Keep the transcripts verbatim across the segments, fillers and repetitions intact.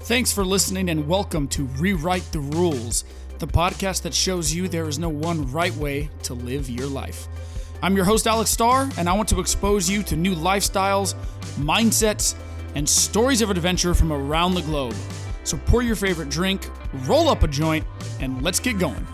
Thanks for listening and welcome to Rewrite the Rules, the podcast that shows you there is no one right way to live your life. I'm your host, Alex Starr, and I want to expose you to new lifestyles, mindsets, and stories of adventure from around the globe. So pour your favorite drink, roll up a joint, and let's get going.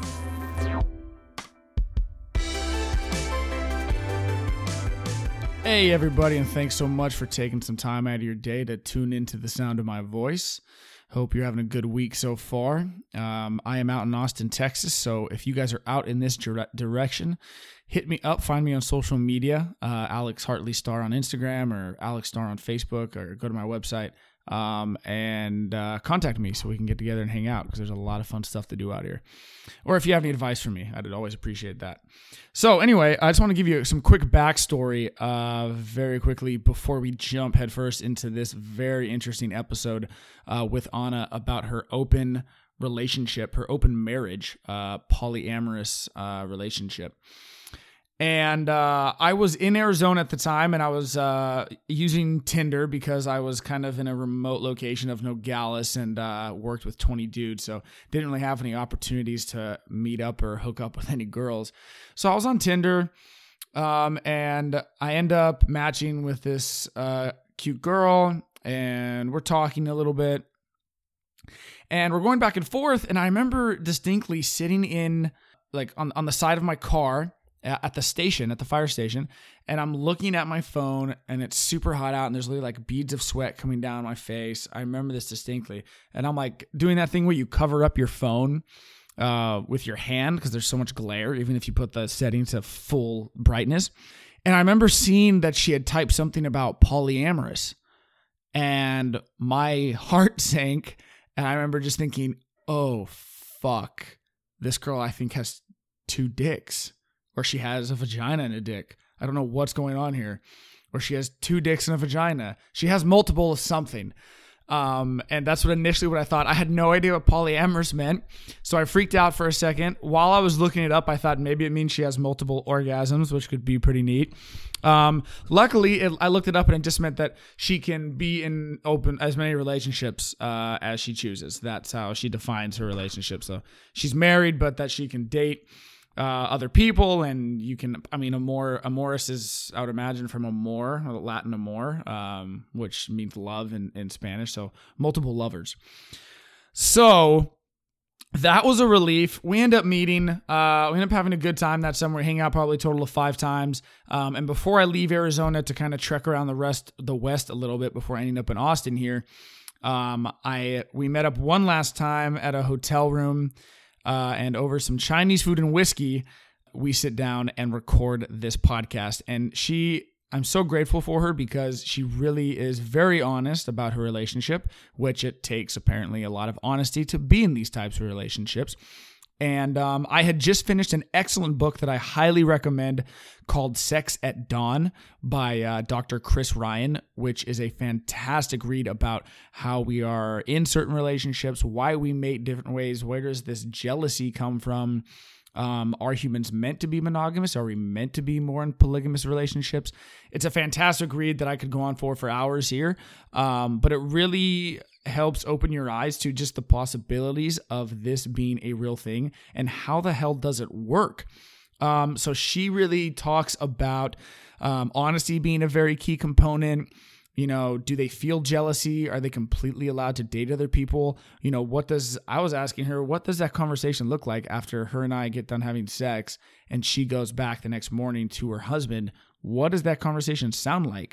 Hey everybody, and thanks so much for taking some time out of your day to tune into the sound of my voice. Hope you're having a good week so far. Um, I am out in Austin, Texas, so if you guys are out in this dire- direction, hit me up, find me on social media, uh, Alex Hartley Starr on Instagram or Alex Starr on Facebook, or go to my website um, and uh, contact me so we can get together and hang out, because there's a lot of fun stuff to do out here. Or if you have any advice for me, I'd always appreciate that. So anyway, I just want to give you some quick backstory uh, very quickly before we jump headfirst into this very interesting episode uh, with Anna about her open relationship, her open marriage, uh, polyamorous uh, relationship. And uh, I was in Arizona at the time, and I was uh, using Tinder because I was kind of in a remote location of Nogales and uh, worked with twenty dudes, so didn't really have any opportunities to meet up or hook up with any girls. So I was on Tinder, um, and I end up matching with this uh, cute girl, and we're talking a little bit, and we're going back and forth, and I remember distinctly sitting in, like, on, on the side of my car, at the station, at the fire station, and I'm looking at my phone, and it's super hot out, and there's literally like beads of sweat coming down my face. I remember this distinctly, and I'm like doing that thing where you cover up your phone uh, with your hand because there's so much glare, even if you put the setting to full brightness. And I remember seeing that she had typed something about polyamorous, and my heart sank, and I remember just thinking, oh, fuck, this girl I think has two dicks. Or she has a vagina and a dick. I don't know what's going on here. Or she has two dicks and a vagina. She has multiple of something. Um, and that's what initially what I thought. I had no idea what polyamorous meant. So I freaked out for a second. While I was looking it up, I thought maybe it means she has multiple orgasms, which could be pretty neat. Um, luckily, it, I looked it up, and it just meant that she can be in open as many relationships uh, as she chooses. That's how she defines her relationship. So she's married, but that she can date Uh, other people, and you can, I mean, amor, amoris is, I would imagine, from amor, Latin amor, um, which means love in, in Spanish, so multiple lovers. So that was a relief. We end up meeting, uh, we end up having a good time that summer. We hang out probably a total of five times, um, and before I leave Arizona to kind of trek around the rest, the West a little bit before ending up in Austin here, um, I we met up one last time at a hotel room. Uh, and over some Chinese food and whiskey, we sit down and record this podcast. And she, I'm so grateful for her because she really is very honest about her relationship, which it takes apparently a lot of honesty to be in these types of relationships. And um, I had just finished an excellent book that I highly recommend called Sex at Dawn by uh, Doctor Chris Ryan, which is a fantastic read about how we are in certain relationships, why we mate different ways, where does this jealousy come from? Um, are humans meant to be monogamous? Are we meant to be more in polygamous relationships? It's a fantastic read that I could go on for for hours here, um, but it really helps open your eyes to just the possibilities of this being a real thing and how the hell does it work. Um, so she really talks about um, honesty being a very key component. You know, do they feel jealousy? Are they completely allowed to date other people? You know, what does, I was asking her, what does that conversation look like after her and I get done having sex and she goes back the next morning to her husband? What does that conversation sound like?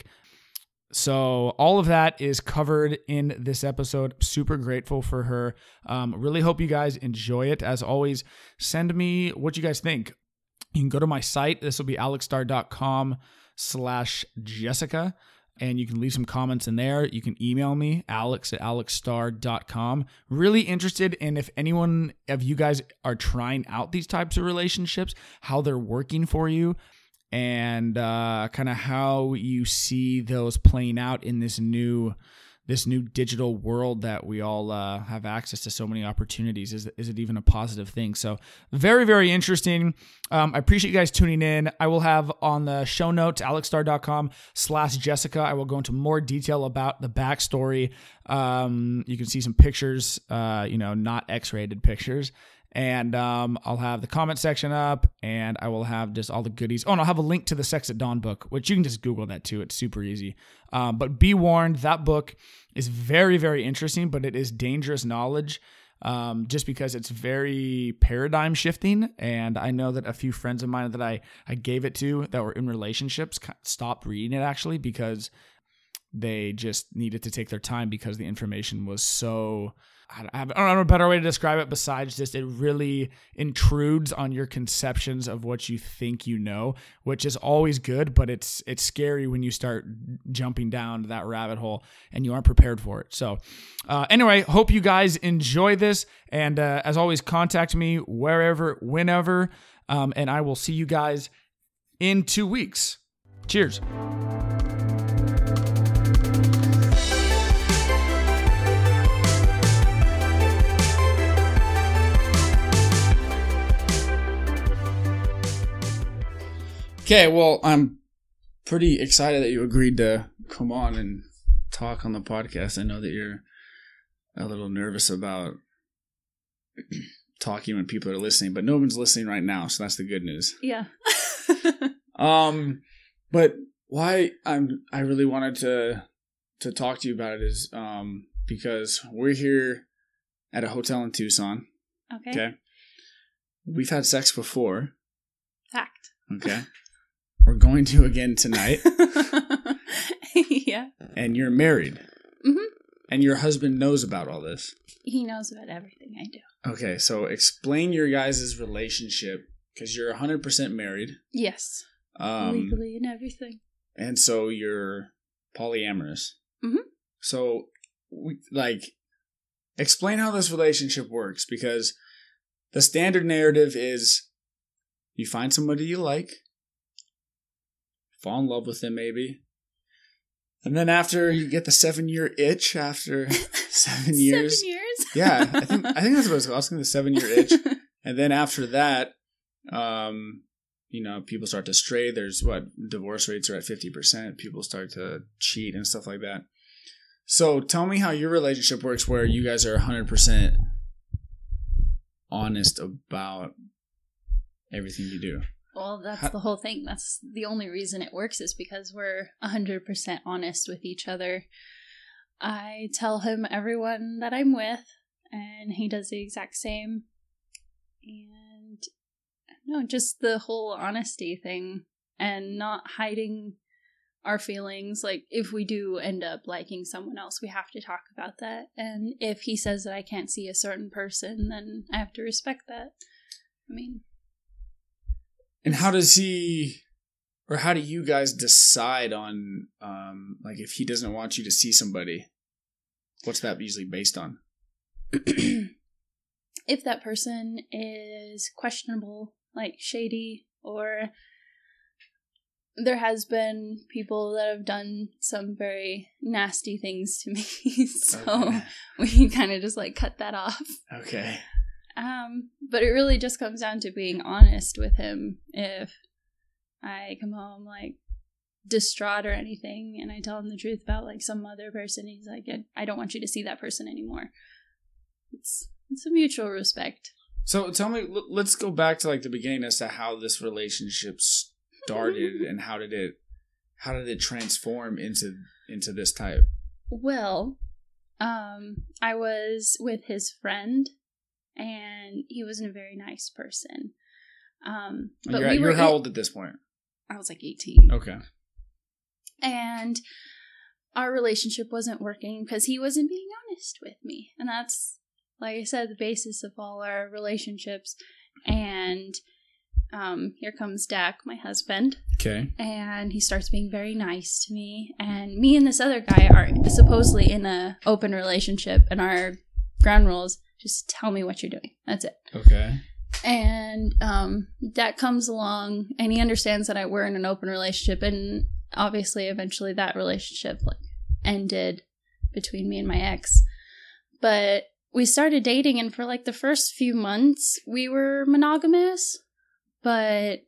So all of that is covered in this episode. Super grateful for her. Um, really hope you guys enjoy it. As always, send me what you guys think. You can go to my site. This will be alexstar.com slash Jessica. And you can leave some comments in there. You can email me, alex at alexstar dot com. Really interested in if anyone of you guys are trying out these types of relationships, how they're working for you, and uh, kind of how you see those playing out in this new this new digital world that we all uh, have access to so many opportunities. Is, is it even a positive thing? So very, very interesting. Um, I appreciate you guys tuning in. I will have on the show notes, alexstar.com slash Jessica. I will go into more detail about the backstory. Um, you can see some pictures, uh, you know, not X-rated pictures. And um, I'll have the comment section up, and I will have just all the goodies. Oh, and I'll have a link to the Sex at Dawn book, which you can just Google that too. It's super easy. Um, but be warned, that book is very, very interesting, but it is dangerous knowledge um, just because it's very paradigm shifting. And I know that a few friends of mine that I, I gave it to that were in relationships stopped reading it actually because they just needed to take their time because the information was so... I don't know a better way to describe it besides just it really intrudes on your conceptions of what you think you know, which is always good, but it's it's scary when you start jumping down that rabbit hole and you aren't prepared for it. So uh, anyway, hope you guys enjoy this. And uh, as always, contact me wherever, whenever, um, and I will see you guys in two weeks. Cheers. Okay, well, I'm pretty excited that you agreed to come on and talk on the podcast. I know that you're a little nervous about talking when people are listening, but no one's listening right now, so that's the good news. Yeah. um, but why I'm I really wanted to to talk to you about it is um because we're here at a hotel in Tucson. Okay. Okay. We've had sex before. Fact. Okay. We're going to again tonight. Yeah. And you're married. Mm-hmm. And your husband knows about all this. He knows about everything I do. Okay, so explain your guys' relationship, because you're one hundred percent married. Yes. Um, Legally and everything. And so you're polyamorous. Mm-hmm. So, we, like, explain how this relationship works, because the standard narrative is you find somebody you like, fall in love with them maybe, and then after you get the seven year itch after seven years. Seven years? Yeah, I think I think that's what it's called. I was thinking the seven year itch. And then after that, um, you know, people start to stray. There's what divorce rates are at fifty percent. People start to cheat and stuff like that. So tell me how your relationship works where you guys are one hundred percent honest about everything you do. Well, that's How- the whole thing. That's the only reason it works is because we're one hundred percent honest with each other. I tell him everyone that I'm with, and he does the exact same. And no, just the whole honesty thing and not hiding our feelings. Like, if we do end up liking someone else, we have to talk about that. And if he says that I can't see a certain person, then I have to respect that. I mean... And how does he, or how do you guys decide on, um, like, if he doesn't want you to see somebody? What's that usually based on? If that person is questionable, like shady, or there has been people that have done some very nasty things to me, so Okay. we kind of just like cut that off. Okay. Um, but it really just comes down to being honest with him. If I come home like distraught or anything and I tell him the truth about like some other person, he's like, I don't want you to see that person anymore. It's it's a mutual respect. So tell me, let's go back to like the beginning as to how this relationship started and how did it, how did it transform into into this type? Well, um, I was with his friend. And he wasn't a very nice person. Um, but you're we you're were how in, old at this point? I was like eighteen. Okay. And our relationship wasn't working because he wasn't being honest with me. And that's, like I said, the basis of all our relationships. And um, here comes Dak, my husband. Okay. And he starts being very nice to me. And me and this other guy are supposedly in an open relationship. And our ground rules, just tell me what you're doing. That's it. Okay. And um, Dak comes along, and he understands that I we're in an open relationship, and obviously, eventually, that relationship like ended between me and my ex. But we started dating, and for like the first few months, we were monogamous. But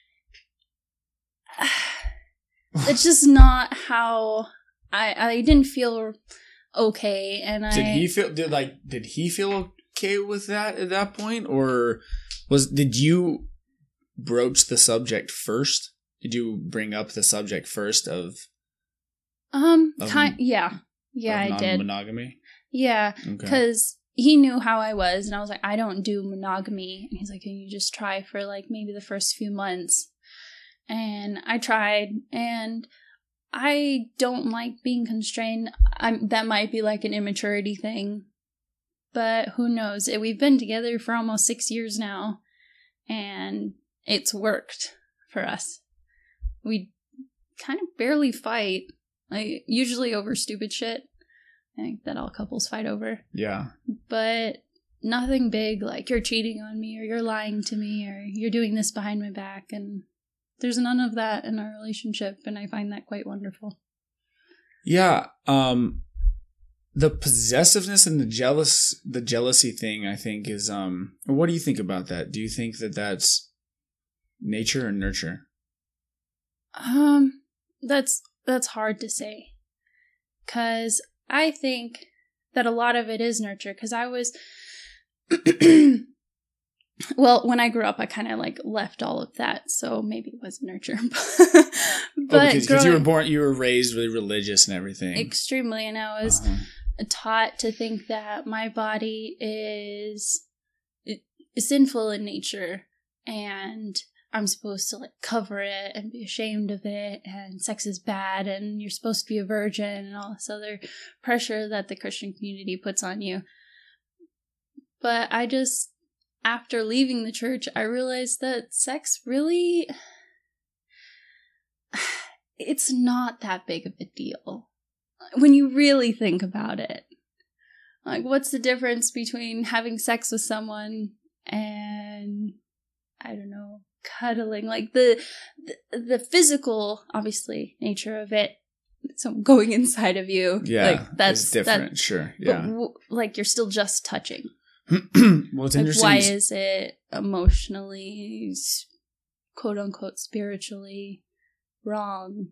it's just not how I I didn't feel okay. And I did he feel did like did he feel okay with that at that point, or was did you broach the subject first? Did you bring up the subject first of um of, kind yeah yeah of I did monogamy? Yeah, Okay. because he knew how I was, and I was like, I don't do monogamy. And he's like, can you just try for like maybe the first few months? And I tried, and I don't like being constrained. I'm, that might be like an immaturity thing, but who knows? We've been together for almost six years now, and it's worked for us. We kind of barely fight, like usually over stupid shit. I think that all couples fight over. Yeah. But nothing big like you're cheating on me or you're lying to me or you're doing this behind my back. And there's none of that in our relationship. And I find that quite wonderful. Yeah. Um, the possessiveness and the jealous, the jealousy thing, I think is, um, what do you think about that? Do you think that that's nature or nurture? Um, that's, that's hard to say. 'Cause I think that a lot of it is nurture, because I was, well, when I grew up, I kind of like left all of that, so maybe it was nurture. But oh, because growing, you were born, you were raised really religious and everything. Extremely, and I was uh-huh. taught to think that my body is, is sinful in nature, and I'm supposed to like cover it and be ashamed of it, and sex is bad, and you're supposed to be a virgin, and all this other pressure that the Christian community puts on you. But I just, after leaving the church, I realized that sex really, it's not that big of a deal when you really think about it. Like, what's the difference between having sex with someone and, I don't know, cuddling? Like the, the the physical, obviously, nature of it, so going inside of you, yeah, like that's it's different. That, sure, yeah. But w- like you're still just touching. Well, it's like, interesting. why is it emotionally, quote unquote, spiritually wrong?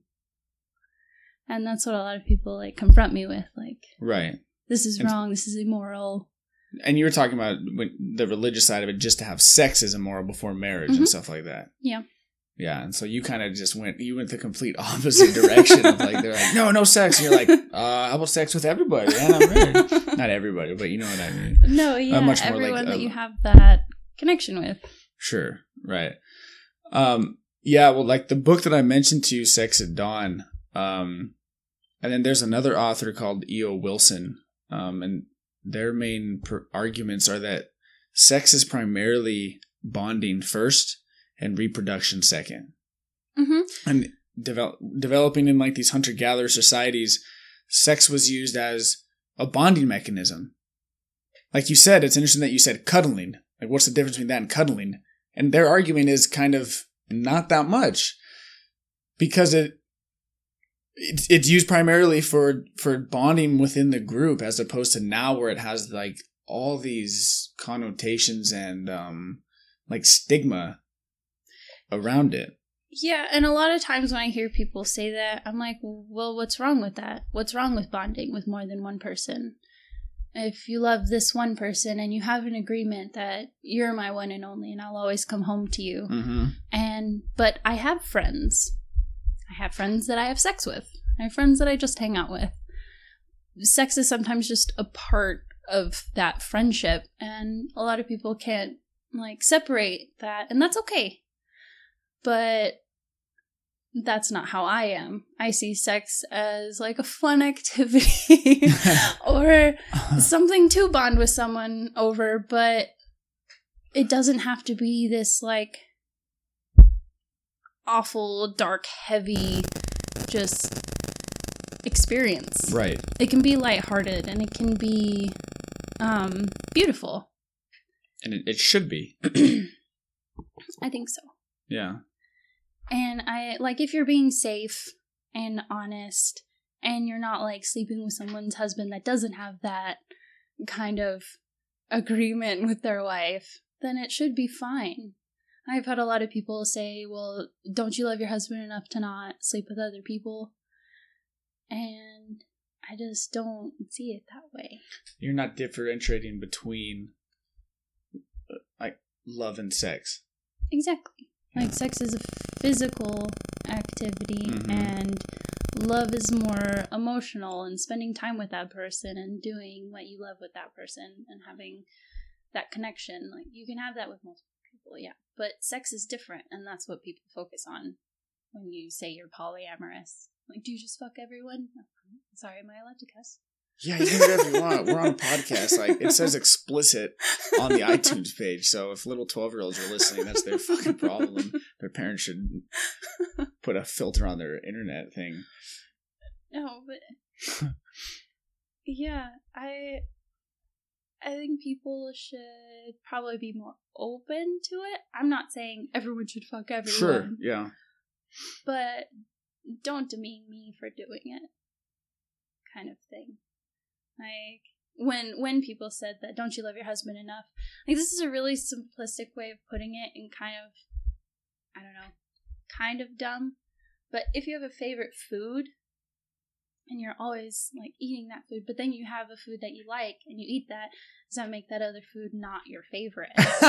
And that's what a lot of people like confront me with, like, right, this is and, wrong. This is immoral. And you were talking about when, the religious side of it, just to have sex is immoral before marriage mm-hmm. and stuff like that. Yeah. Yeah, and so you kind of just went, you went the complete opposite direction of like, they're like, no, no sex. And you're like, uh, how about sex with everybody? And I'm married. Not everybody, but you know what I mean. No, yeah, uh, much more everyone like, that uh, you have that connection with. Sure, right. Um, yeah, well, like the book that I mentioned to you, Sex at Dawn, um, and then there's another author called E O Wilson, um, and their main per- arguments are that sex is primarily bonding first and reproduction second. Mm-hmm. And develop, developing in like these hunter-gatherer societies, sex was used as a bonding mechanism. Like you said, it's interesting that you said cuddling. Like, what's the difference between that and cuddling? And their argument is kind of not that much, because it It's it's used primarily for, for bonding within the group, as opposed to now where it has like all these connotations and um like stigma around it. Yeah, and a lot of times when I hear people say that, I'm like, well, what's wrong with that? What's wrong with bonding with more than one person? If you love this one person and you have an agreement that you're my one and only and I'll always come home to you. Mm-hmm. And but I have friends. I have friends that I have sex with. I have friends that I just hang out with. Sex is sometimes just a part of that friendship, and a lot of people can't like separate that, and that's okay. But that's not how I am. I see sex as like a fun activity or something to bond with someone over, but it doesn't have to be this like awful, dark, heavy, just experience. Right. It can be lighthearted, and it can be um, beautiful. And it, it should be. I think so. Yeah. And I like if you're being safe and honest and you're not like sleeping with someone's husband that doesn't have that kind of agreement with their wife, then it should be fine. I've had a lot of people say, well, don't you love your husband enough to not sleep with other people? And I just don't see it that way. You're not differentiating between like love and sex. Exactly. Like sex is a physical activity, mm-hmm. and love is more emotional and spending time with that person and doing what you love with that person and having that connection. Like you can have that with multiple people, yeah. But sex is different, and that's what people focus on when you say you're polyamorous. Like, do you just fuck everyone? No. Sorry, am I allowed to cuss? Yeah, you can do whatever you want. We're on a podcast. Like, it says explicit on the iTunes page. So if little twelve-year-olds are listening, that's their fucking problem. Their parents should put a filter on their internet thing. No, but yeah, I I think people should probably be more open to it. I'm not saying everyone should fuck everyone. Sure, yeah. But don't demean me for doing it, kind of thing. Like, when when people said that, don't you love your husband enough? Like, this is a really simplistic way of putting it and kind of, I don't know, kind of dumb. But if you have a favorite food, and you're always, like, eating that food, but then you have a food that you like, and you eat that, does that make that other food not your favorite?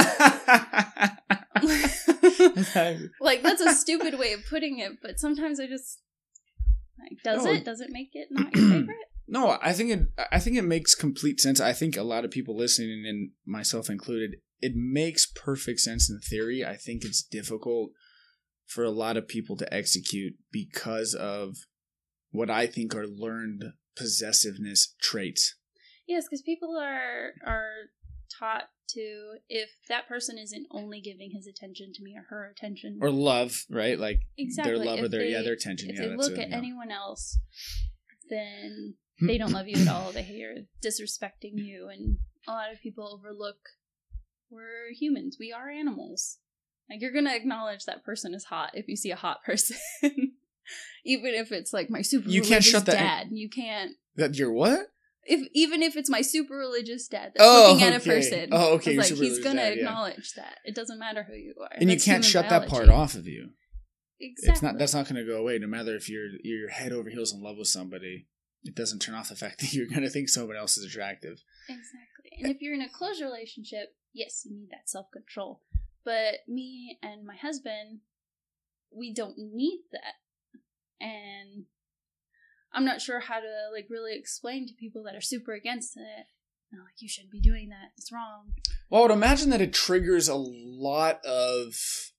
Like, that's a stupid way of putting it, but sometimes I just, like, does no. it? Does it make it not your favorite? No, I think it, I think it makes complete sense. I think a lot of people listening, and myself included, it makes perfect sense in theory. I think it's difficult for a lot of people to execute because of what I think are learned possessiveness traits. Yes, because people are are taught to, if that person isn't only giving his attention to me or her attention. Or love, right? Like exactly. their love if or their, they, yeah, their attention. If yeah, they that's look a, at yeah. anyone else, then they don't love you at all. They are disrespecting you. And a lot of people overlook, we're humans. We are animals. Like, you're going to acknowledge that person is hot if you see a hot person. Even if it's like my super you religious can't shut that dad. In- you can't. That you're what? If Even if it's my super religious dad that's oh, looking at okay. a person. Oh, okay. Like, he's going to dad, acknowledge yeah. that. It doesn't matter who you are. And that's you can't shut biology. that part off of you. Exactly. It's not. That's not going to go away. No matter if you're you're head over heels in love with somebody, it doesn't turn off the fact that you're going to think someone else is attractive. Exactly. And if you're in a close relationship, yes, you need that self-control. But me and my husband, we don't need that. And I'm not sure how to, like, really explain to people that are super against it. You know, like, you shouldn't be doing that. It's wrong. Well, I would imagine that it triggers a lot of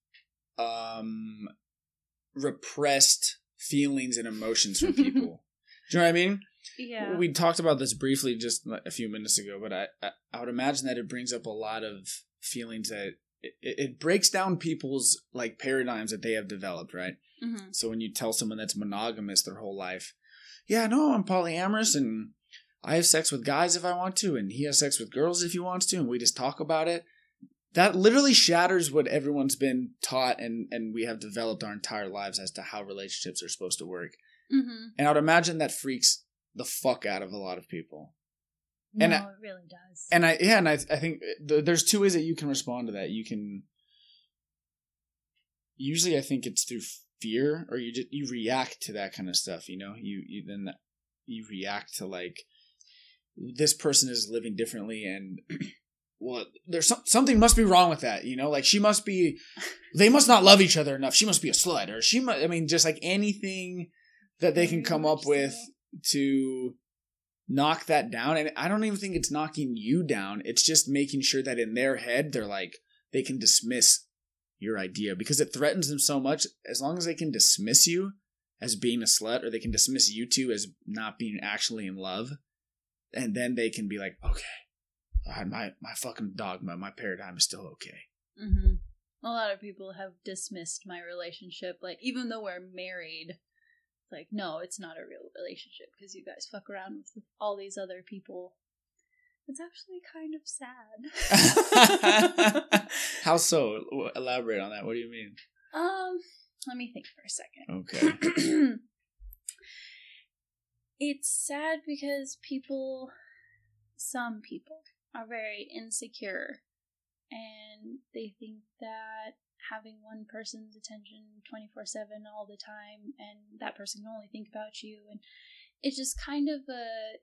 um, repressed feelings and emotions from people. Do you know what I mean? Yeah. We talked about this briefly just a few minutes ago, but I, I, I would imagine that it brings up a lot of feelings that it, it breaks down people's, like, paradigms that they have developed, right? Mm-hmm. So when you tell someone that's monogamous their whole life, yeah, no, I'm polyamorous and I have sex with guys if I want to, and he has sex with girls if he wants to, and we just talk about it. That literally shatters what everyone's been taught and, and we have developed our entire lives as to how relationships are supposed to work. Mm-hmm. And I would imagine that freaks the fuck out of a lot of people. No, and I, it really does. And I, yeah, and I, I think th- there's two ways that you can respond to that. You can, usually I think it's through fear, or you just, you react to that kind of stuff, you know, you, you then you react to, like, this person is living differently and well, there's some, something must be wrong with that, you know, like she must be, they must not love each other enough. She must be a slut, or she must, I mean, just like anything that they can come up with to knock that down. And I don't even think it's knocking you down. It's just making sure that in their head, they're like, they can dismiss your idea because it threatens them so much. As long as they can dismiss you as being a slut, or they can dismiss you two as not being actually in love, and then they can be like, okay, my, my fucking dogma, my paradigm is still okay. Mm-hmm. A lot of people have dismissed my relationship. Like, even though we're married, like, no, it's not a real relationship because you guys fuck around with all these other people. It's actually kind of sad. How so? Elaborate on that. What do you mean? Um, let me think for a second. Okay. it's sad because people, some people, are very insecure. And they think that having one person's attention twenty-four seven all the time, and that person can only think about you, and it's just kind of a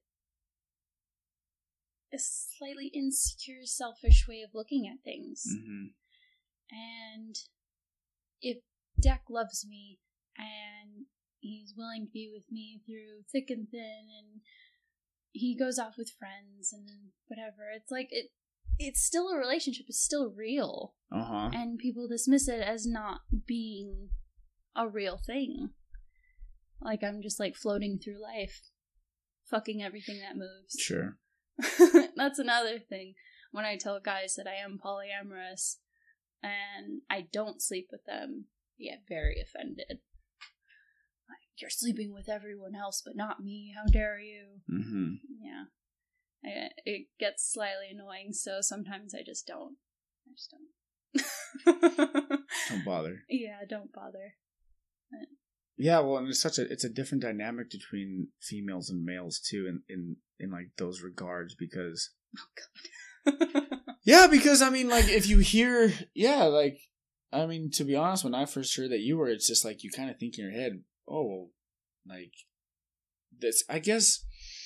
a slightly insecure, selfish way of looking at things. Mm-hmm. And if Deck loves me, and he's willing to be with me through thick and thin, and he goes off with friends and whatever, it's like it it's still a relationship, it's still real. Uh-huh. And people dismiss it as not being a real thing. Like I'm just like floating through life, fucking everything that moves. Sure. That's another thing. When I tell guys that I am polyamorous and I don't sleep with them, they get very offended. Like, you're sleeping with everyone else but not me, how dare you? Mm-hmm. Yeah. I, it gets slightly annoying, so sometimes I just don't. I just don't. Don't bother. Yeah, don't bother. But, yeah, well, and it's such a it's a different dynamic between females and males too, in in, in like those regards, because oh god. yeah, because I mean, like if you hear, yeah, like I mean, to be honest, when I first heard that you were, it's just like you kind of think in your head, oh, like this. I guess.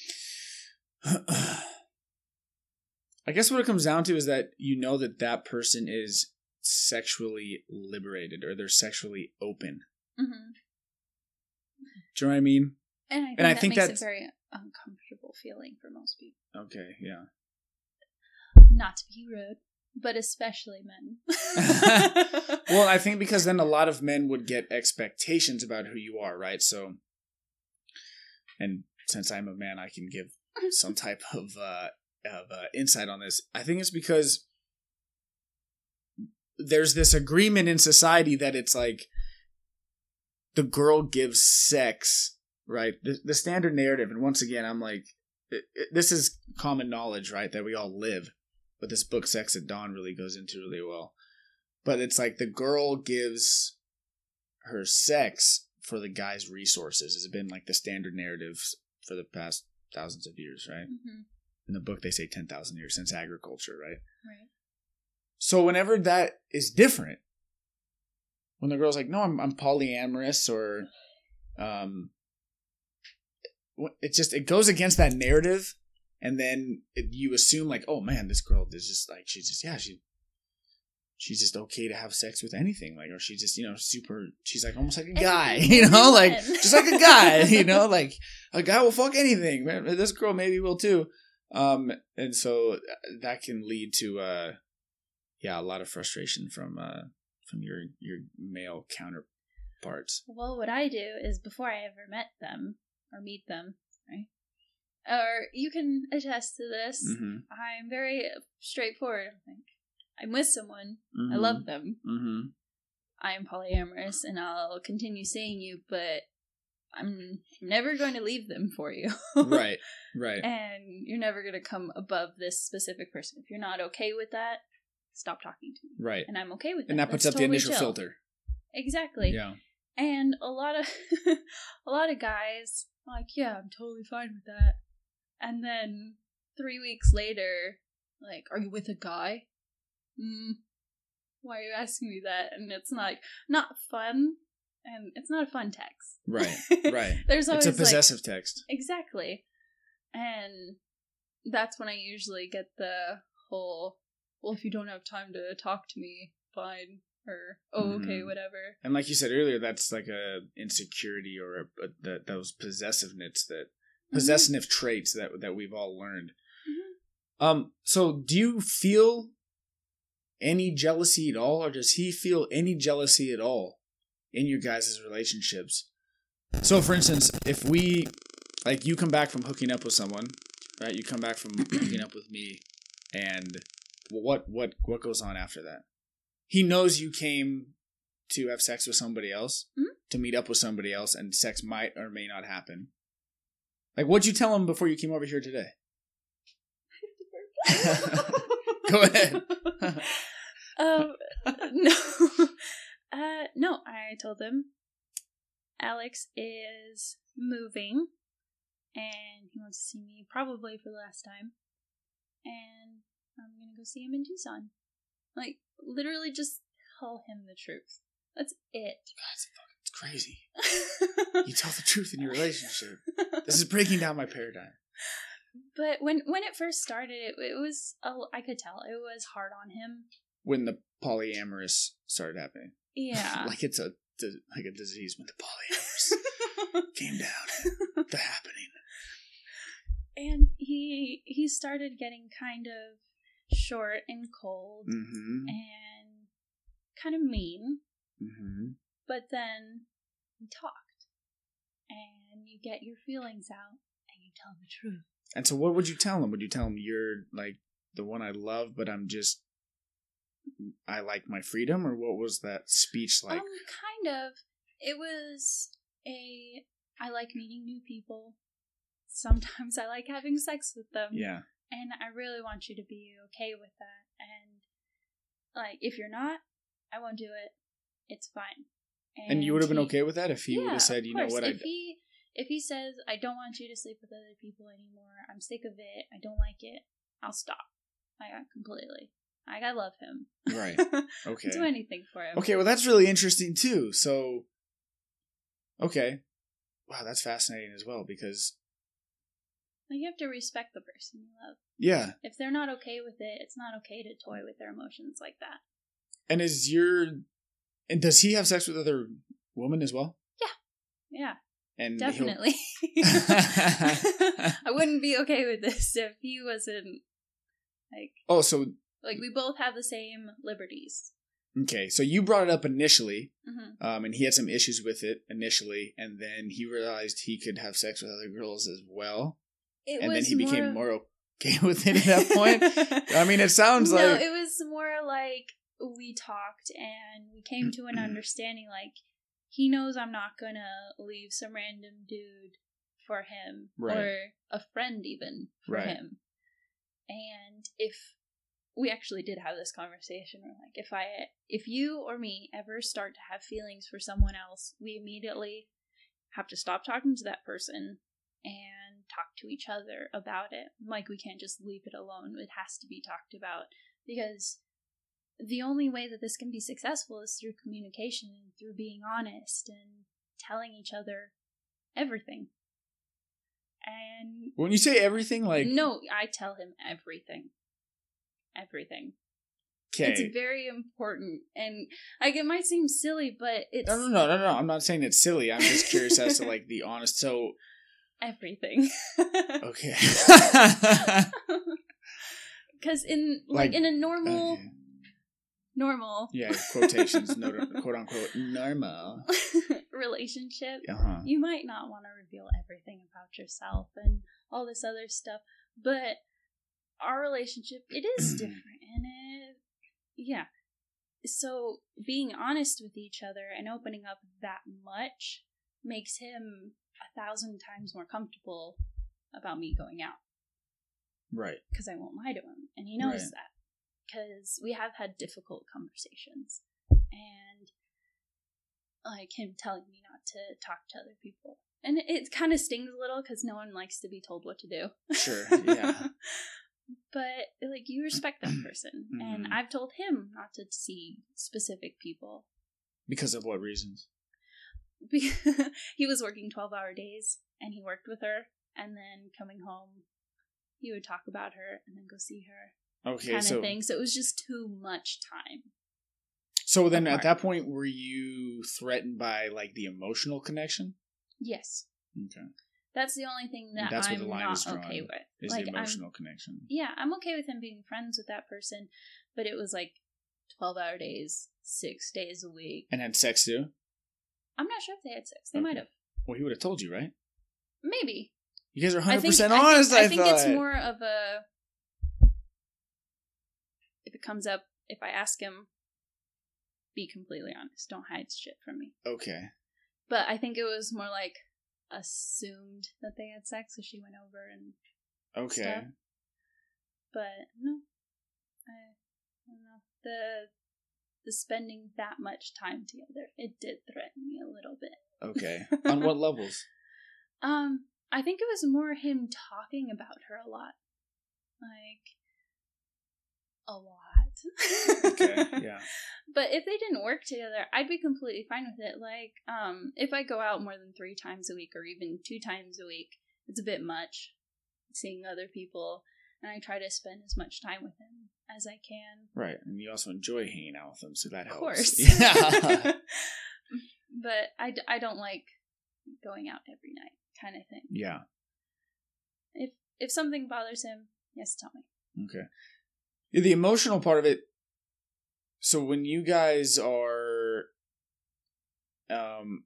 I guess what it comes down to is that you know that that person is sexually liberated, or they're sexually open. Mm-hmm. Do you know what I mean? And I think and I that think makes that's a very uncomfortable feeling for most people. Okay, yeah. Not to be rude, but especially men. Well, I think because then a lot of men would get expectations about who you are, right? So, and since I'm a man, I can give some type of uh, of uh, insight on this. I think it's because there's this agreement in society that it's like the girl gives sex, right? The, the standard narrative, and once again, I'm like, it, it, this is common knowledge, right? That we all live. But this book, Sex at Dawn, really goes into really well. But it's like the girl gives her sex for the guy's resources. It's been like the standard narrative for the past thousands of years, right? Mm-hmm. In the book, they say ten thousand years since agriculture, right? Right. So whenever that is different, when the girl's like, no, I'm, I'm polyamorous, or um, it just, it goes against that narrative. And then it, you assume like, oh man, this girl is just like, she's just, yeah, she, she's just okay to have sex with anything. Like, or she's just, you know, super, she's like almost like a guy, you know, like just like a guy, you know, like a guy will fuck anything. Man, this girl maybe will too. Um, and so that can lead to, uh, yeah, a lot of frustration from, uh, from your, your male counterparts. Well, what I do is before I ever met them or meet them, right? Or you can attest to this. Mm-hmm. I'm very straightforward. Like, I'm with someone. Mm-hmm. I love them. Mm-hmm. I'm polyamorous, and I'll continue seeing you, but I'm never going to leave them for you. Right, right. And you're never going to come above this specific person. If you're not okay with that, stop talking to me. Right. And I'm okay with that. And that puts That's up totally the initial chill. filter. Exactly. Yeah. And a lot of a lot of guys are like, yeah, I'm totally fine with that. And then three weeks later, like, are you with a guy? Mm, why are you asking me that? And it's like, not fun. And it's not a fun text. Right, right. There's always it's a possessive like, text. Exactly. And that's when I usually get the whole, well, if you don't have time to talk to me, fine. Or, oh, okay, mm-hmm. whatever. And like you said earlier, that's like a insecurity or a, a, that those possessiveness that possessive mm-hmm. traits that that we've all learned. Mm-hmm. Um. So, do you feel any jealousy at all, or does he feel any jealousy at all in your guys' relationships? So, for instance, if we, like, you come back from hooking up with someone, right? You come back from hooking up with me, and what what what goes on after that? He knows you came to have sex with somebody else, mm-hmm. to meet up with somebody else, and sex might or may not happen. Like, what'd you tell him before you came over here today? Go ahead. um, no. Uh, no, I told him Alex is moving, and he wants to see me probably for the last time. And I'm going to go see him in Tucson. Like, literally just tell him the truth. That's it. God, it's crazy. You tell the truth in your relationship. This is breaking down my paradigm. But when when it first started, it, it was, a, I could tell, it was hard on him. When the polyamorous started happening. Yeah. Like it's a like a disease when the polyamorous came down. The happening. And he he started getting kind of short and cold mm-hmm. and kind of mean. Mm-hmm. But then we talked, and you get your feelings out, and you tell the truth. And so what would you tell him? Would you tell him you're like the one I love, but I'm just, I like my freedom? Or what was that speech like? Um, kind of. It was a, I like meeting new people. Sometimes I like having sex with them. Yeah. And I really want you to be okay with that. And, like, if you're not, I won't do it. It's fine. And, and you would have been he, okay with that if he yeah, would have said, you know what, if I... he If he says, I don't want you to sleep with other people anymore, I'm sick of it, I don't like it, I'll stop. I got completely. Like, I love him. Right. Okay. I'll do anything for him. Okay, well, that's really interesting, too. So, okay. Wow, that's fascinating as well, because... Like, you have to respect the person you love. Yeah. If they're not okay with it, it's not okay to toy with their emotions like that. And is your... And does he have sex with other women as well? Yeah. Yeah. And definitely. I wouldn't be okay with this if he wasn't, like... Oh, so... Like, we both have the same liberties. Okay, so you brought it up initially, mm-hmm. um, and he had some issues with it initially, and then he realized he could have sex with other girls as well. It and was then he more... became more okay with it at that point. I mean, it sounds no, like... No, it was more like we talked and we came to an understanding, like, he knows I'm not gonna leave some random dude for him. Right. Or a friend even for right. him. And if we actually did have this conversation, where like, if I, if you or me ever start to have feelings for someone else, we immediately have to stop talking to that person and talk to each other about it. Like, we can't just leave it alone. It has to be talked about, because the only way that this can be successful is through communication and through being honest and telling each other everything. And when you say everything, like... No, I tell him everything. Everything. Okay. It's very important. And, like, it might seem silly, but it's... No, no, no, no, no. I'm not saying it's silly. I'm just curious as to, like, the honest... So... Everything. Okay. Because in, like, like, in a normal... Okay. Normal. Yeah, quotations, no, quote unquote, normal relationship. Uh-huh. You might not want to reveal everything about yourself and all this other stuff, but our relationship, it is different, and it, yeah. So being honest with each other and opening up that much makes him a thousand times more comfortable about me going out. Right. Because I won't lie to him, and he knows right. that. Because we have had difficult conversations, and like him telling me not to talk to other people, and it, it kind of stings a little because no one likes to be told what to do. Sure, yeah. But like, you respect that person, mm-hmm. and I've told him not to see specific people. Because of what reasons? Because he was working twelve-hour days, and he worked with her, and then coming home, he would talk about her and then go see her. Okay, kind so, of thing. So it was just too much time. So then apart. At that point, were you threatened by, like, the emotional connection? Yes. Okay. That's the only thing that That's I'm where the line not is drawn, okay with. Is like, the emotional I'm, connection. Yeah, I'm okay with him being friends with that person, but it was like twelve-hour days, six days a week. And had sex too? I'm not sure if they had sex. They okay. might have. Well, he would have told you, right? Maybe. You guys are one hundred I percent think, honest, I, I think, I I thought. think it's more of a... If it comes up, if I ask him, be completely honest. Don't hide shit from me. Okay. But I think it was more like assumed that they had sex, so she went over and okay. stuff. But no, I, I don't know. The the spending that much time together, it did threaten me a little bit. Okay. On what levels? Um, I think it was more him talking about her a lot. Like, a lot. Okay, yeah. But if they didn't work together, I'd be completely fine with it. Like, um, if I go out more than three times a week or even two times a week, it's a bit much seeing other people, and I try to spend as much time with him as I can. Right, and you also enjoy hanging out with him, so that helps. Of course. Yeah. But I, d- I don't like going out every night kind of thing. Yeah. If if something bothers him, yes, tell me. Okay. Yeah, the emotional part of it, so when you guys are, um,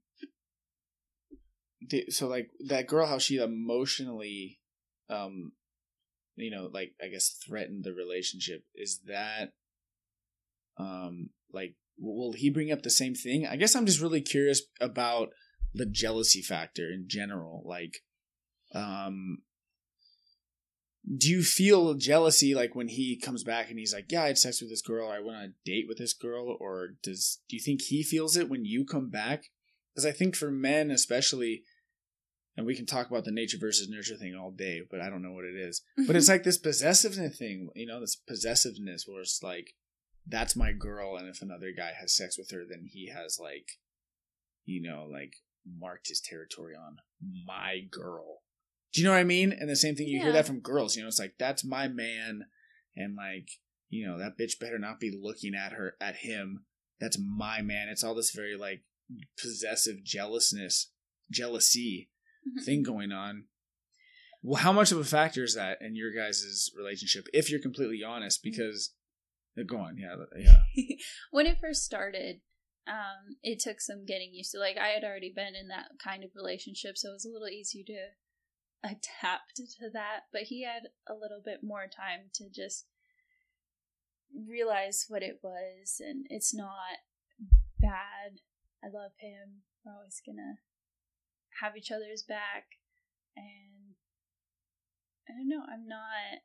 so like that girl, how she emotionally, um, you know, like I guess threatened the relationship, is that, um, like, will he bring up the same thing? I guess I'm just really curious about the jealousy factor in general. Like, um, do you feel jealousy like when he comes back and he's like, yeah, I had sex with this girl, or I went on a date with this girl, or does do you think he feels it when you come back? Because I think for men especially, and we can talk about the nature versus nurture thing all day, but I don't know what it is. But it's like this possessiveness thing, you know, this possessiveness where it's like, that's my girl, and if another guy has sex with her, then he has like, you know, like marked his territory on my girl. Do you know what I mean? And the same thing, you yeah. hear that from girls, you know, it's like, that's my man, and like, you know, that bitch better not be looking at her, at him. That's my man. It's all this very like possessive jealousness, jealousy mm-hmm. thing going on. Well, how much of a factor is that in your guys' relationship, if you're completely honest? Because, go on, yeah, yeah. When it first started, um, it took some getting used to. Like, I had already been in that kind of relationship, so it was a little easier to adapt to that. But he had a little bit more time to just realize what it was, and it's not bad. I love him. We're always gonna have each other's back, and I don't know, I'm not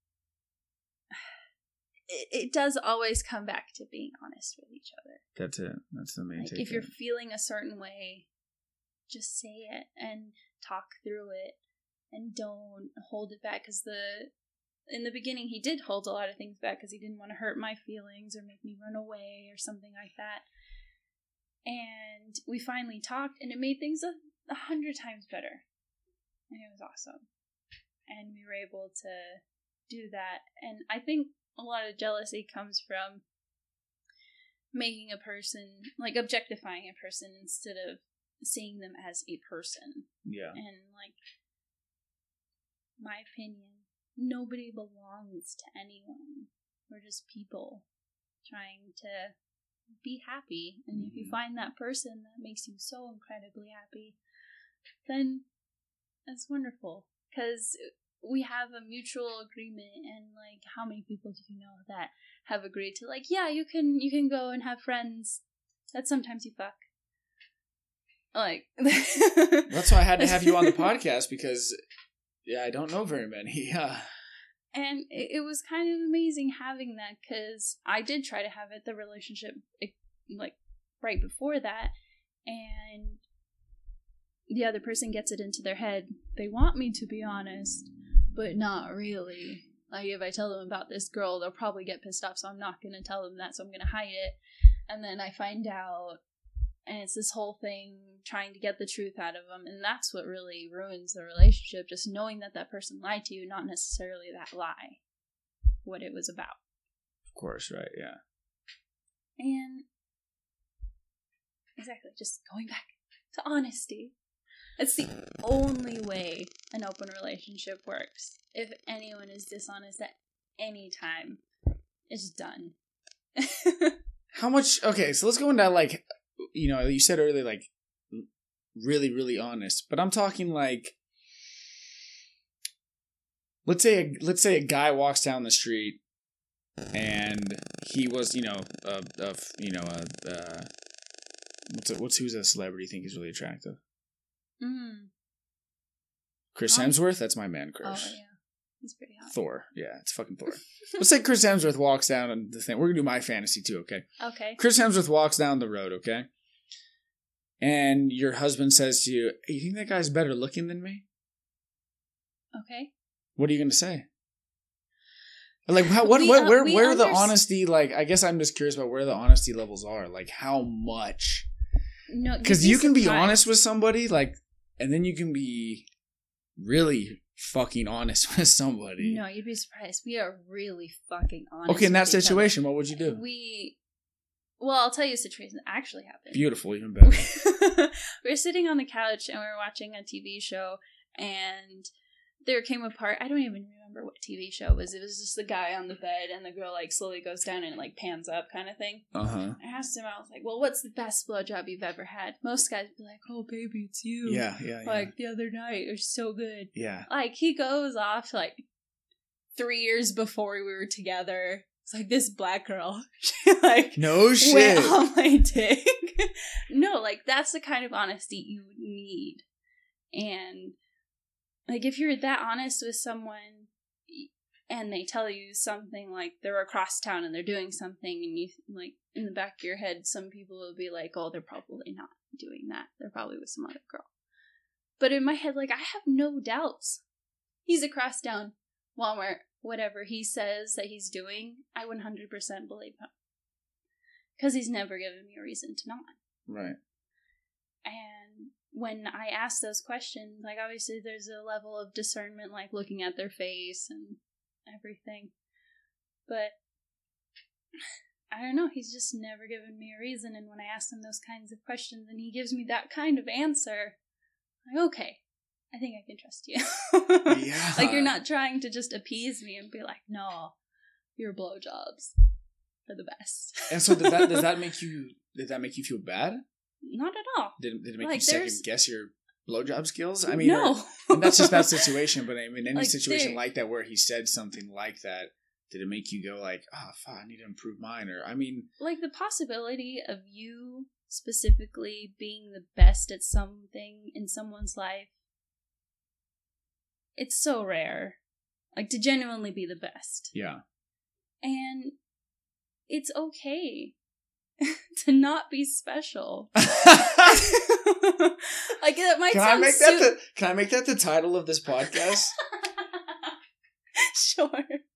it, it does always come back to being honest with each other. That's it. That's the main like, takeaway. If you're feeling a certain way, just say it and talk through it, and don't hold it back. Because the in the beginning, he did hold a lot of things back because he didn't want to hurt my feelings or make me run away or something like that. And we finally talked, and it made things a, a hundred times better. And it was awesome. And we were able to do that. And I think a lot of jealousy comes from making a person, like objectifying a person instead of seeing them as a person. Yeah. And like, my opinion, nobody belongs to anyone. We're just people trying to be happy. And if you find that person that makes you so incredibly happy, then that's wonderful. Because we have a mutual agreement, and like, how many people do you know that have agreed to, like, yeah, you can you can go and have friends that sometimes you fuck. Like, that's why I had to have you on the podcast, because yeah, I don't know very many. Yeah. And it, it was kind of amazing having that, because I did try to have it, the relationship, like, right before that, and the other person gets it into their head. They want me to be honest, but not really. Like, if I tell them about this girl, they'll probably get pissed off, so I'm not going to tell them that, so I'm going to hide it. And then I find out, and it's this whole thing trying to get the truth out of them, and that's what really ruins the relationship, just knowing that that person lied to you, not necessarily that lie, what it was about. Of course, right, yeah. And, exactly, just going back to honesty. It's the only way an open relationship works. If anyone is dishonest at any time, it's done. How much, okay, so let's go into, like, you know, you said earlier, like, really, really honest. But I'm talking, like, let's say a, let's say a guy walks down the street and he was, you know, a, a you know, a, a what's a, what's who's a celebrity you think is really attractive? Mm. Chris Hemsworth? That's my man, Chris. Oh, yeah. He's pretty hot. Thor. Yeah, it's fucking Thor. Let's say Chris Hemsworth walks down and the thing. We're going to do my fantasy too, okay? Okay. Chris Hemsworth walks down the road, okay? And your husband says to you, hey, you think that guy's better looking than me? Okay. What are you going to say? Like, how, what, We, what, uh, where, we where the underst- honesty, like, I guess I'm just curious about where the honesty levels are. Like, how much? No, you'd Because be you can be surprised. honest with somebody, like, and then you can be really fucking honest with somebody. No, you'd be surprised. We are really fucking honest. Okay, in that with each other. situation, what would you do? We, well, I'll tell you a situation that actually happened. Beautiful, even better. We were sitting on the couch and we were watching a T V show, and there came a part, I don't even remember what T V show it was. It was just the guy on the bed and the girl like slowly goes down and it like pans up kind of thing. Uh-huh. I asked him, I was like, well, what's the best blowjob you've ever had? Most guys would be like, oh, baby, it's you. Yeah, yeah, yeah. Like, the other night, it was so good. Yeah. Like, he goes off, like, three years before we were together. It's like, this black girl, she, like, No shit. went on my dick. No, like, that's the kind of honesty you need. And, like, if you're that honest with someone and they tell you something, like, they're across town and they're doing something, and you, like, in the back of your head, some people will be like, oh, they're probably not doing that. They're probably with some other girl. But in my head, like, I have no doubts. He's across town, Walmart, whatever he says that he's doing, I one hundred percent believe him. Because he's never given me a reason to not. Right. And when I ask those questions, like, obviously there's a level of discernment, like looking at their face and everything. But I don't know, he's just never given me a reason. And when I ask him those kinds of questions and he gives me that kind of answer, I'm like, okay, I think I can trust you. Yeah. Like, you're not trying to just appease me and be like, no, your blowjobs are the best. And so does that, does that make you, did that make you feel bad? Not at all. Did, did it make Like, you second there's- guess your blowjob skills? I mean, no. or- and that's just that situation, but I mean, any Like, situation there- like that where he said something like that, did it make you go like, oh, fuck, I need to improve mine? Or, I mean... Like, the possibility of you specifically being the best at something in someone's life, it's so rare. Like, to genuinely be the best. Yeah. And it's okay to not be special. Like, that might Can I sound make su- that the Can I make that the title of this podcast? Sure.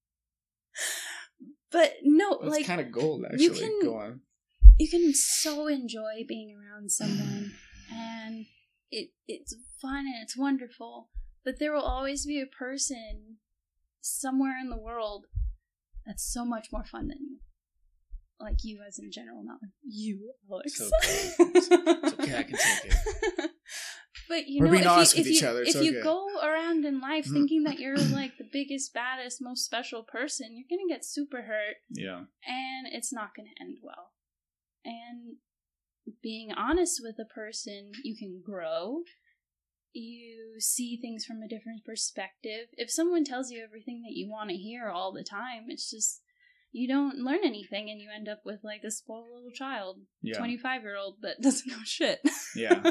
But no, That's like, kind of gold, actually. you can- Go on. you can so enjoy being around someone, and it it's fun and it's wonderful, but there will always be a person somewhere in the world that's so much more fun than you. Like, you as in general, not like you, Alex. So it's okay, I can take it. But you We're know, being if, honest you, with if, each you, other, it's if you okay. go around in life thinking that you're like the biggest, baddest, most special person, you're gonna get super hurt, Yeah. and it's not gonna end well. And being honest with a person, you can grow. You see things from a different perspective. If someone tells you everything that you want to hear all the time, it's just, you don't learn anything, and you end up with like this spoiled little child, Yeah. twenty-five-year-old that doesn't know shit. Yeah.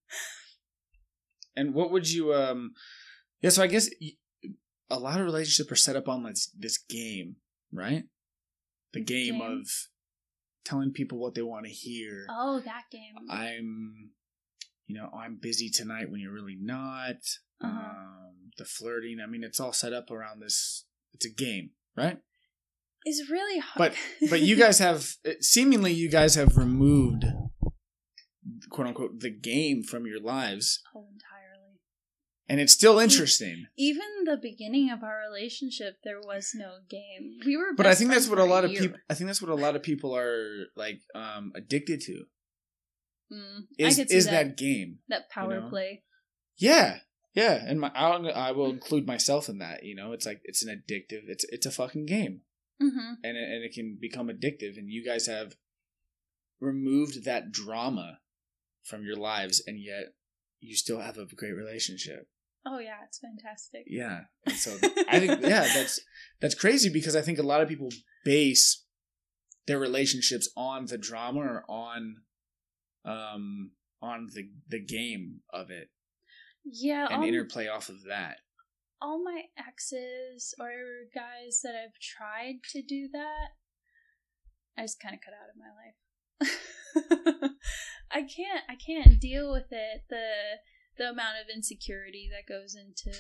And what would you, um, yeah, so I guess y- a lot of relationships are set up on this, this game, right? The game, Game? of telling people what they want to hear. Oh, that game. I'm, you know, I'm busy tonight when you're really not. Uh-huh. Um, the flirting, I mean, it's all set up around this, it's a game, right? It's really hard. But, but you guys have, seemingly you guys have removed, quote unquote, the game from your lives. Oh, entirely. And it's still interesting. Even the beginning of our relationship, there was no game. We were, But I best think that's friends what a for lot of year. people. I think that's what a lot of people are like um, addicted to. Mm, Is I could see is that, that game? that power you know? play. Yeah, yeah. And my I'll, I will include myself in that. You know, it's like it's an addictive. It's it's a fucking game, Mm-hmm. and it, and it can become addictive. And you guys have removed that drama from your lives, and yet you still have a great relationship. Oh yeah, it's fantastic. Yeah, and so I think yeah, that's that's crazy because I think a lot of people base their relationships on the drama or on um on the the game of it Yeah, and all, interplay off of that. all my exes or guys that I've tried to do that, I just kind of cut out of my life. I can't I can't deal with it. The the amount of insecurity that goes into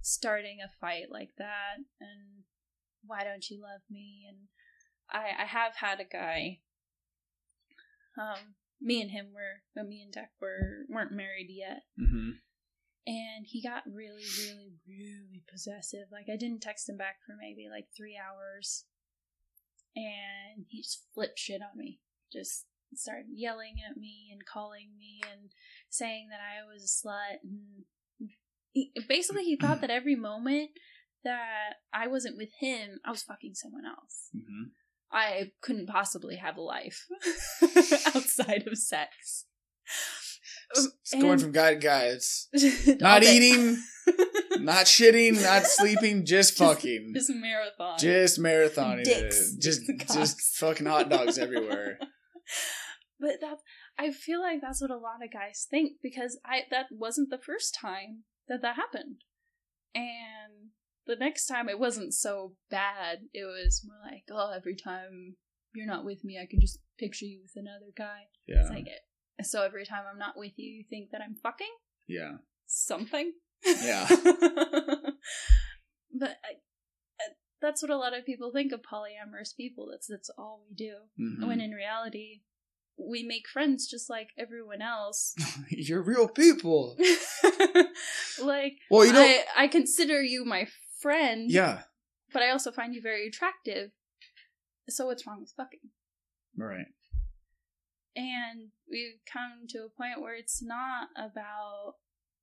starting a fight like that, and why don't you love me? And I I have had a guy. Um, me and him were, no, me and Deck were weren't married yet, mm-hmm. and he got really, really, really possessive. Like, I didn't text him back for maybe like three hours, and he just flipped shit on me. Just started yelling at me and calling me and saying that I was a slut. And he, basically, he thought that every moment that I wasn't with him, I was fucking someone else. Mm-hmm. I couldn't possibly have a life outside of sex. It's going from guy to guy. It's not All day. eating, not shitting, not sleeping, just fucking. Just marathon. Just marathoning. Dicks. It. Just, Cocks. just fucking hot dogs everywhere. But that, I feel like that's what a lot of guys think, because I that wasn't the first time that that happened. And the next time it wasn't so bad. It was more like, oh, every time you're not with me, I can just picture you with another guy. Yeah. It's like it. So every time I'm not with you, you think that I'm fucking? Yeah. Something? Yeah. But I, I, that's what a lot of people think of polyamorous people. That's that's all we do. Mm-hmm. When in reality, we make friends just like everyone else. You're real people. Like, well, you know, I, I consider you my friend. Yeah. But I also find you very attractive. So what's wrong with fucking? Right. And we've come to a point where it's not about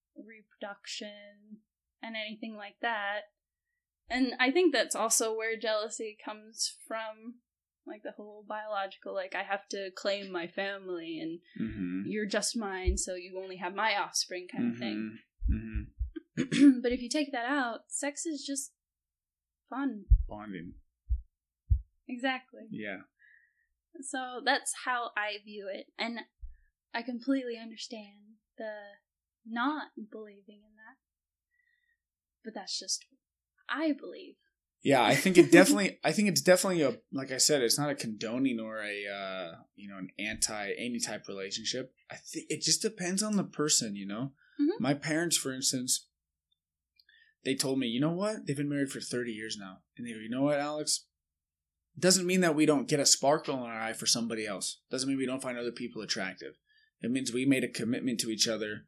reproduction and anything like that. And I think that's also where jealousy comes from. Like the whole biological, like, I have to claim my family and mm-hmm. you're just mine, so you only have my offspring kind mm-hmm. of thing. Mm-hmm. But if you take that out, sex is just fun. Bonding. Exactly. Yeah. So that's how I view it. And I completely understand the not believing in that. But that's just what I believe. Yeah, I think it definitely, I think it's definitely a, like I said, it's not a condoning or a, uh, you know, an anti, any type relationship. I think it just depends on the person, you know? Mm-hmm. My parents, for instance, they told me, you know what? They've been married for thirty years now. And they go, you know what, Alex? It doesn't mean that we don't get a sparkle in our eye for somebody else. It doesn't mean we don't find other people attractive. It means we made a commitment to each other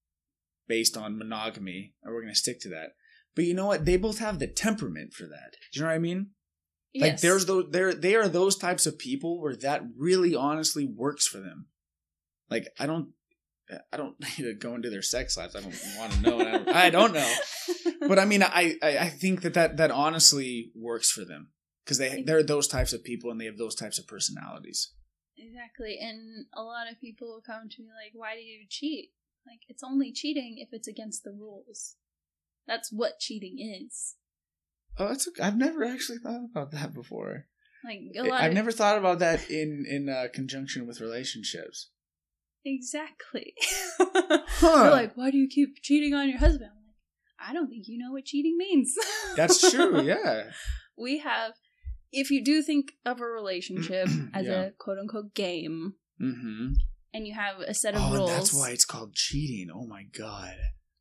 based on monogamy, and we're going to stick to that. But you know what? They both have the temperament for that. Do you know what I mean? Yes. Like there's those, there they are those types of people where that really honestly works for them. Like I don't, I don't need to go into their sex lives. I don't want to know. I don't, I don't know. But I mean, I, I, I think that, that that honestly works for them because they they're those types of people and they have those types of personalities. Exactly, and a lot of people will come to me like, "Why do you cheat?" Like, it's only cheating if it's against the rules. That's what cheating is. Oh, that's okay. I've never actually thought about that before. Like a lot I've of... never thought about that in in uh, conjunction with relationships. Exactly. Huh. They're like, why do you keep cheating on your husband? I'm like, I don't think you know what cheating means. That's true. Yeah. We have, if you do think of a relationship as yeah. a quote unquote game, mm-hmm. and you have a set of oh, rules. Oh, that's why it's called cheating. Oh my god.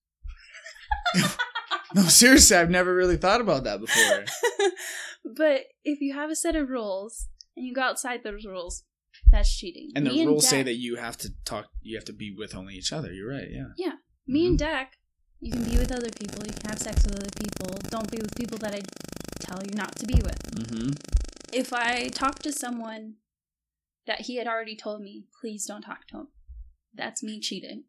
No, seriously, I've never really thought about that before. But if you have a set of rules and you go outside those rules, that's cheating. And Me the rules Dak, say that you have to talk, you have to be with only each other. You're right, yeah. Yeah. Me mm-hmm. and Dak, you can be with other people, you can have sex with other people. Don't be with people that I tell you not to be with. Mm-hmm. If I talk to someone that he had already told me, please don't talk to him, that's me cheating.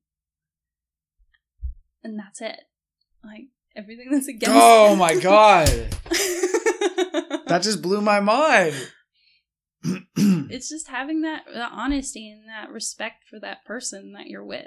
And that's it. Like, everything that's against Oh my god. That just blew my mind. It's just having that, that honesty and that respect for that person that you're with.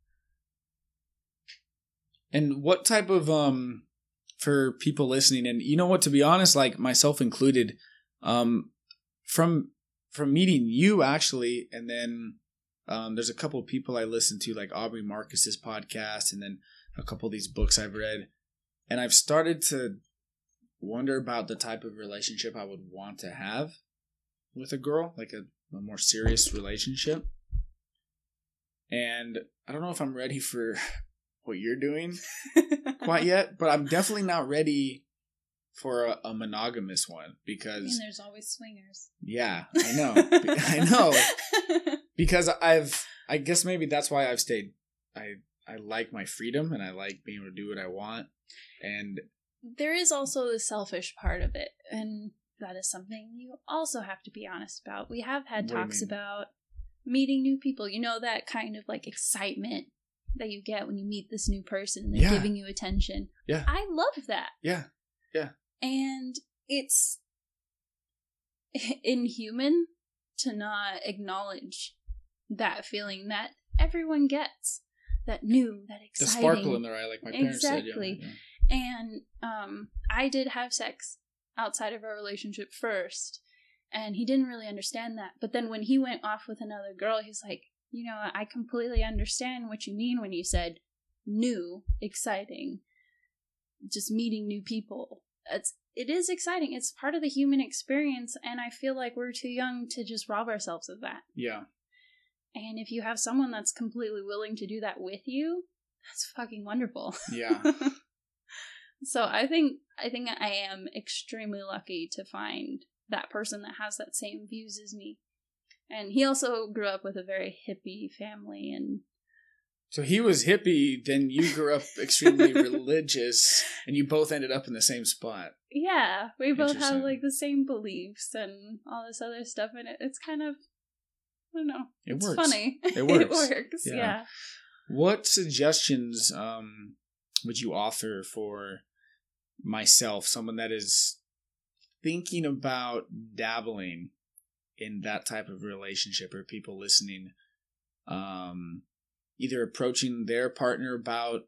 And what type of, um, for people listening, and you know what, to be honest, like myself included, um, from, from meeting you actually, and then, um, there's a couple of people I listen to, like Aubrey Marcus's podcast, and then a couple of these books I've read, and I've started to wonder about the type of relationship I would want to have with a girl, like a, a more serious relationship. And I don't know if I'm ready for what you're doing quite yet, but I'm definitely not ready for a, a monogamous one because... I mean, there's always swingers. Yeah, I know. I know. Because I've... I guess maybe that's why I've stayed... I, I like my freedom and I like being able to do what I want. And... There is also the selfish part of it. And that is something you also have to be honest about. We have had talks about meeting new people. You know, that kind of like excitement that you get when you meet this new person and they're yeah. giving you attention. Yeah. I love that. Yeah. Yeah. And it's inhuman to not acknowledge that feeling that everyone gets. That new, that exciting. The sparkle in their eye, like my parents exactly. said. Yeah. And um, I did have sex outside of our relationship first. And he didn't really understand that. But then when he went off with another girl, he's like, you know, I completely understand what you mean when you said new, exciting, just meeting new people. It's, it is exciting. It's part of the human experience, and I feel like we're too young to just rob ourselves of that. Yeah. And if you have someone that's completely willing to do that with you, that's fucking wonderful. Yeah. So I think I think I am extremely lucky to find that person that has that same views as me. And he also grew up with a very hippie family, and so he was hippie, then you grew up extremely religious, and you both ended up in the same spot. Yeah, we both have like the same beliefs and all this other stuff, and it, it's kind of, I don't know, it it's works. funny. It works. It works, yeah. yeah. What suggestions um, would you offer for myself, someone that is thinking about dabbling in that type of relationship, or people listening, um, either approaching their partner about,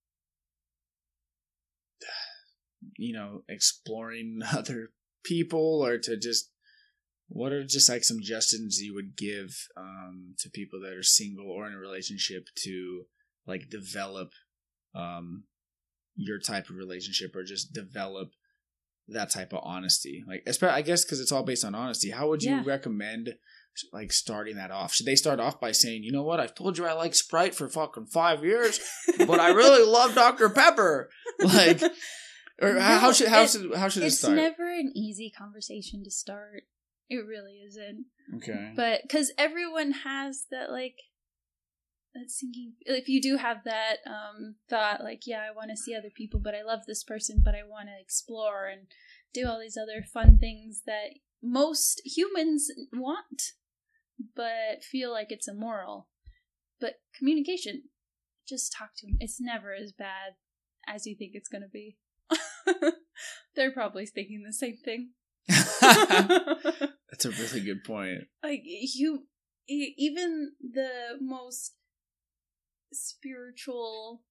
you know, exploring other people, or to just, what are just like some suggestions you would give um, to people that are single or in a relationship to like develop um, your type of relationship, or just develop that type of honesty? Like, I guess because it's all based on honesty. How would you yeah. recommend like starting that off? Should they start off by saying, you know what, I've told you I like Sprite for fucking five years, but I really love Doctor Pepper. Like, or no, how should how it, should how should it start? It's never an easy conversation to start. It really isn't. Okay. But because everyone has that, like, that sinking. If you do have that um, thought, like, yeah, I want to see other people, but I love this person, but I want to explore and do all these other fun things that most humans want, but feel like it's immoral. But communication, just talk to them. It's never as bad as you think it's going to be. They're probably thinking the same thing. That's a really good point. Like, you, even the most spiritual,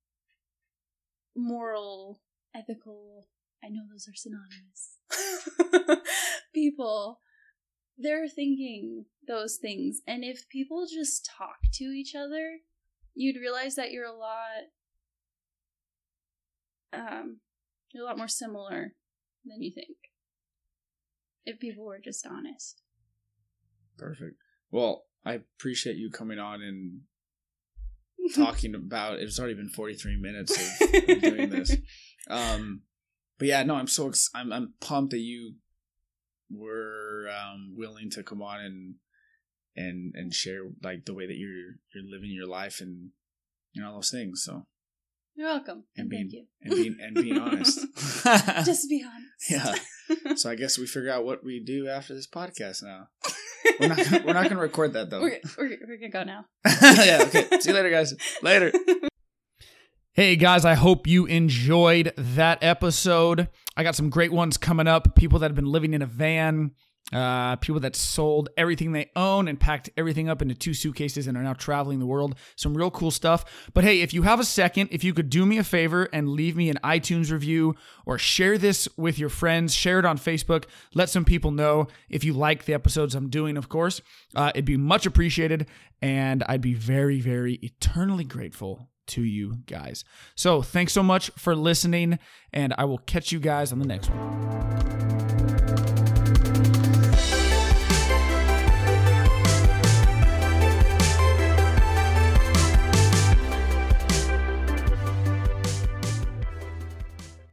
moral, ethical, I know those are synonymous, people, they're thinking those things. And if people just talk to each other, you'd realize that you're a lot, um, you're a lot more similar than you think. If people were just honest. Perfect. Well, I appreciate you coming on and talking about, it's already been forty-three minutes of, of doing this. Um, but yeah, no, I'm so, ex- I'm, I'm pumped that you were um, willing to come on and, and, and share like the way that you're, you're living your life and, and all those things. So. You're welcome. And, and being, thank you. And being, and being honest. Just be honest. Yeah. So I guess we figure out what we do after this podcast now. We're not gonna, we're not going to record that though. We're, we're, we're going to go now. Yeah, okay. See you later, guys. Later. Hey, guys, I hope you enjoyed that episode. I got some great ones coming up. People that have been living in a van. Uh, people that sold everything they own and packed everything up into two suitcases and are now traveling the world. Some real cool stuff. But hey, if you have a second, if you could do me a favor and leave me an iTunes review or share this with your friends, share it on Facebook, let some people know if you like the episodes I'm doing, of course. Uh, it'd be much appreciated, and I'd be very, very eternally grateful to you guys. So thanks so much for listening, and I will catch you guys on the next one.